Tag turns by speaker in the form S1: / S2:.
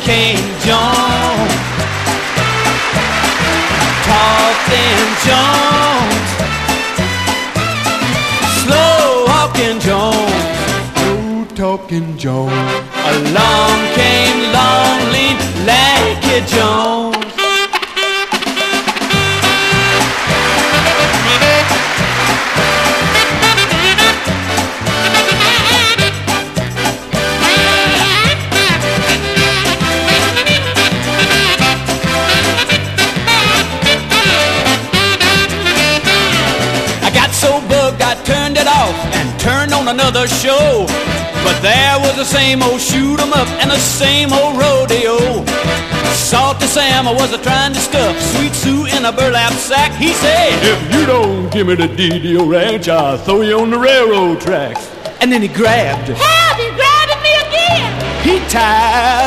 S1: King Jones, Talking Jones, Slow Walking Jones,
S2: Slow Talking Jones.
S1: Along came lonely Lanky Jones. I turned it off and turned on another show, but there was the same old shoot 'em up and the same old rodeo. Salty Sam was trying to stuff Sweet Sue in a burlap sack. He said,
S2: "If you don't give me the DDO ranch, I'll throw you on the railroad tracks."
S1: And then he grabbed.
S3: Help! He's grabbing me again!
S1: He tied